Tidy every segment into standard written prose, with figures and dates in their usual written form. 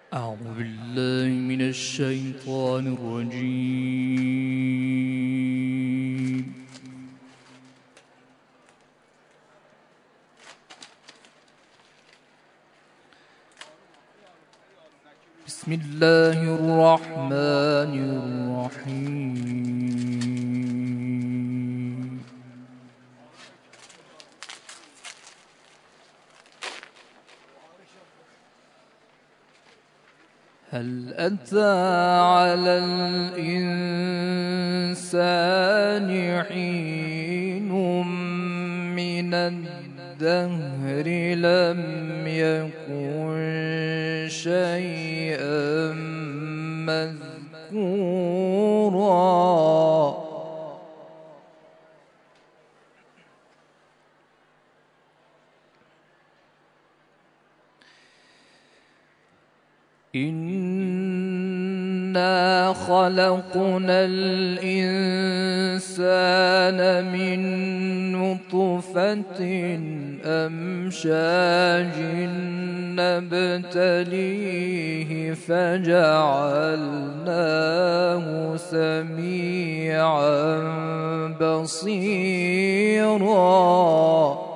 أعوذ بالله من الشيطان الرجيم. بسم الله الرحمن الرحيم. هل أتى على الإنسان حين من الدهر لم يكن شيئا مذكورا إنا خلقنا الإنسان من نطفة أمشاج نبتليه فجعلناه سميعا بصيرا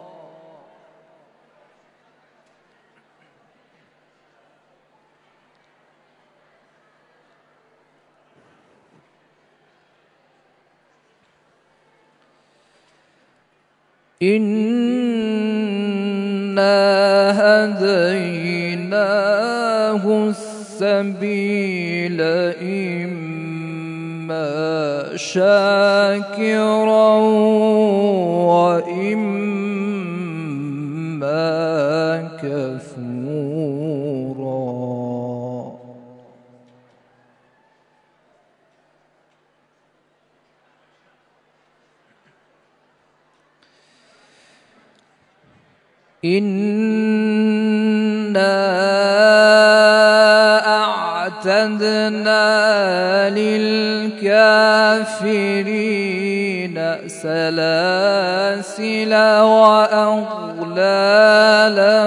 إنا هديناه السبيل إما شاكرا وإما كفورا إنا أعتدنا للكافرين سلاسل وأغلالا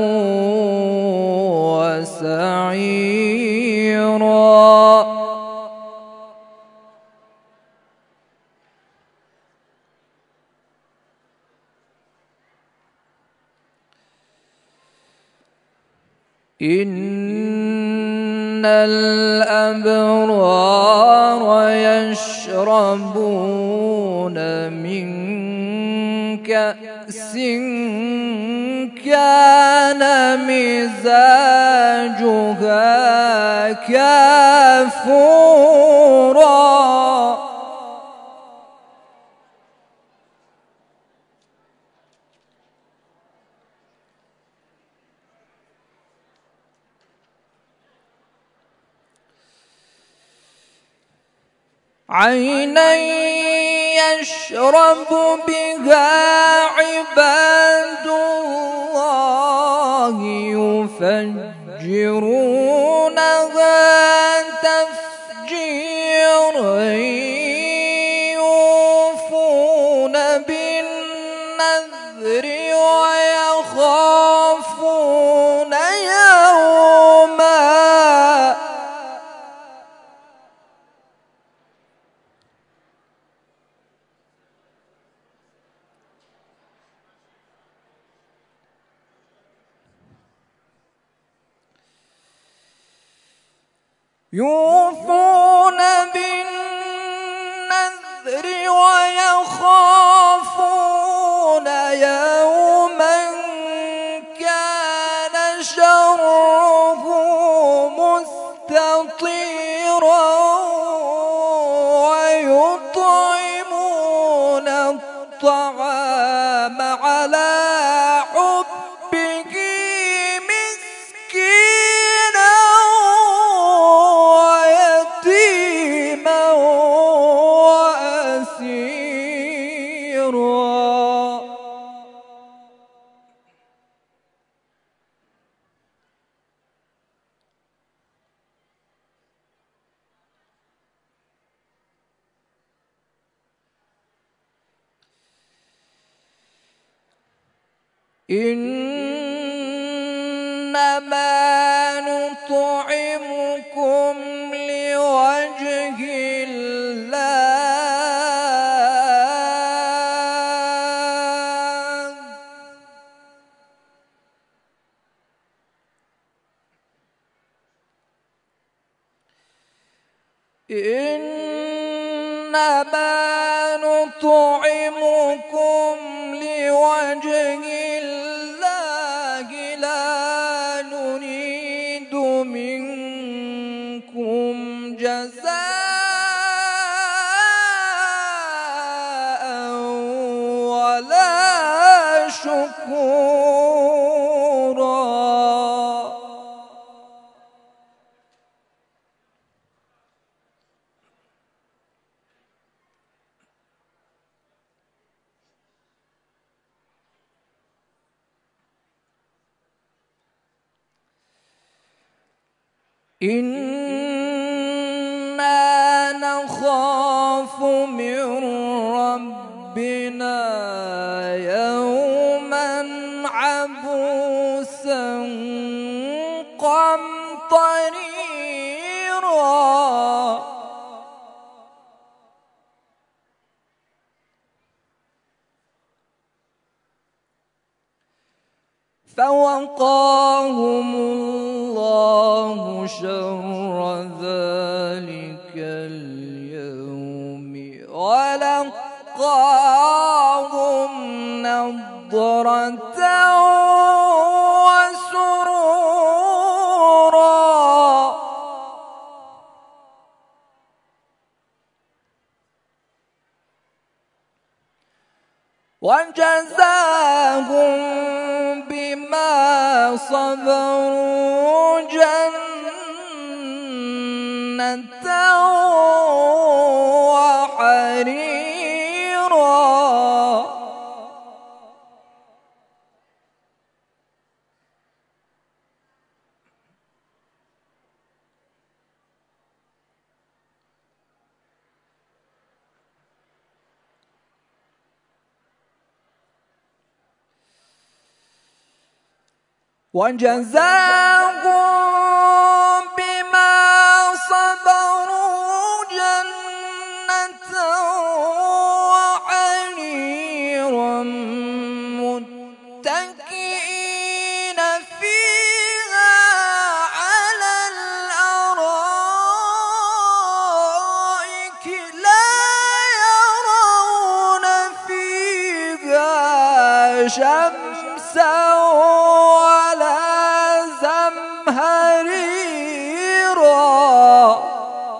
وسعيرا إن الأبرار يشربون من كأس كان مزاجها كافورا عينا يشرب بها عباد الله يفجرونها تفجيرا يوفون بالنذر ويخافون يوما يوفون بالنذر ويخافون يوما كان شره مستطيرا ويطعمون الطعام على حبه مسكينا ويتيما وأسيرا إنما نطعمكم إنما نطعمكم لوجه الله لا نريد منكم جزاء ولا شكورا. إنا نخاف من ربنا يوما عبوسا قمطريرا. فوقاهم الله شر ذلك اليوم ولقاهم نضرة وسرورا. وجزاهم بما صبروا جنة وحريرا. وجزاهم بما صبروا جنة وحريرا متكئين فيها على الأرائك لا يرون فيها شمسا زمهريرا.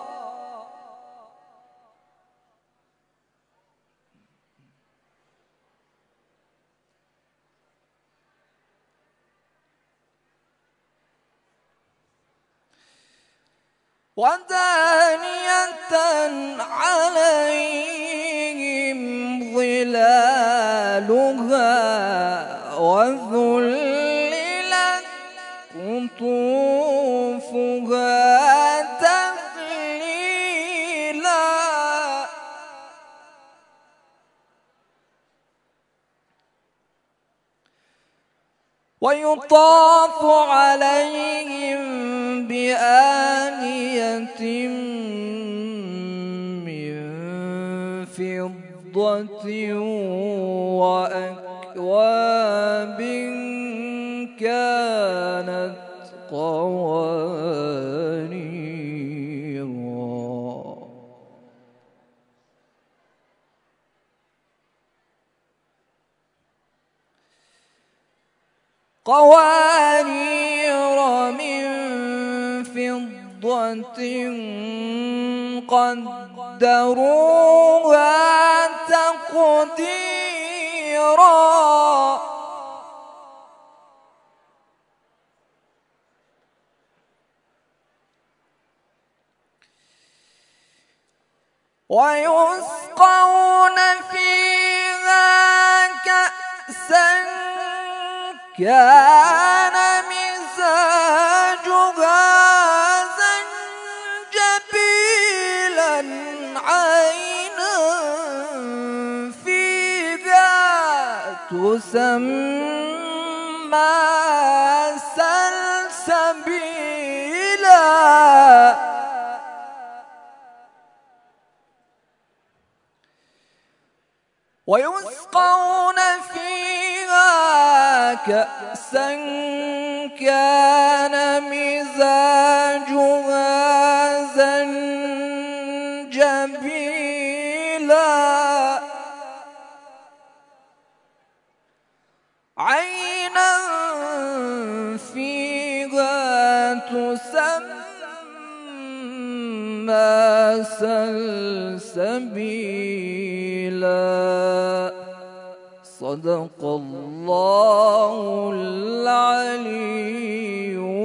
ودانية عليهم ظلالها وذللت قطوفها تذليلا. ويطاف عليهم بآنية من فضة وأكواب كانت قوانيرا. قوانير من فضة قدروها تقديرا. ويسقون فيها كأسا كان مزاجها زنجبيلا عينا فيها تسمى سلسبيلا. ويسقون فيها كأسا كان مزاجها زنجبيلا عينا فيها تسمى سلسبيلا. صدق الله العلي